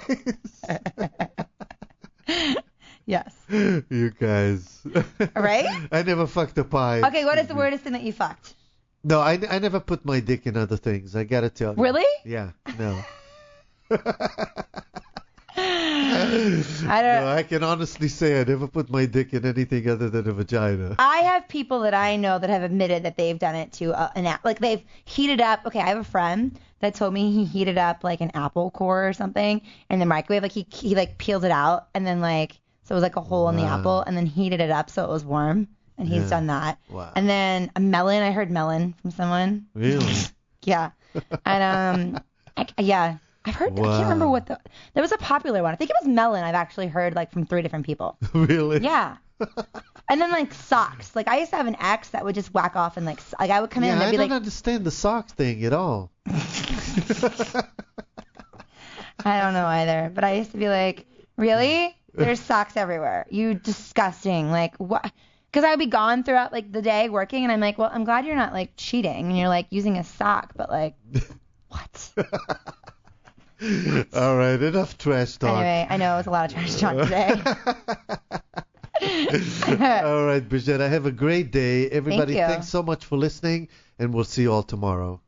Yes. You guys. Right? I never fucked a pie. Okay, what is the weirdest thing that you fucked? No, I, I never put my dick in other things. I gotta tell you. Really? Yeah. No. I don't. No, I can honestly say I never put my dick in anything other than a vagina. I have people that I know that have admitted that they've done it to uh, an app. Like they've heated up. Okay, I have a friend that told me he heated up like an apple core or something in the microwave. Like he he like peeled it out and then like so it was like a hole in the Wow. apple and then heated it up so it was warm. And he's Yeah. done that. Wow. And then a melon. I heard melon from someone. Really? Yeah. And um, I, yeah. I've heard. I can't remember Wow. what the. There was a popular one. I think it was melon. I've actually heard like from three different people. Really? Yeah. And then like socks. Like I used to have an ex that would just whack off and like s- like I would come in Yeah, and I they'd be don't like, understand the socks thing at all. I don't know either. But I used to be like, really? There's socks everywhere. You disgusting. Like, what? Because I would be gone throughout like the day working, and I'm like, well, I'm glad you're not like cheating and you're like using a sock, but like, what? All right, enough trash talk. Anyway, I know it was a lot of trash talk today. All right, Brigitte, have a great day. Everybody, Thank you. Thanks so much for listening, and we'll see you all tomorrow.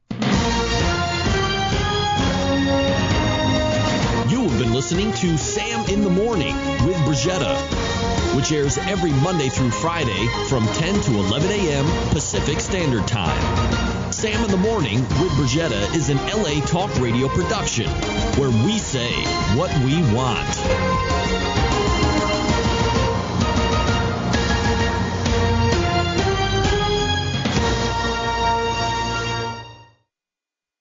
You have been listening to Sam in the Morning with Brigitte, which airs every Monday through Friday from ten to eleven a.m. Pacific Standard Time. Sam in the Morning with Brigitte is an L A Talk Radio production where we say what we want.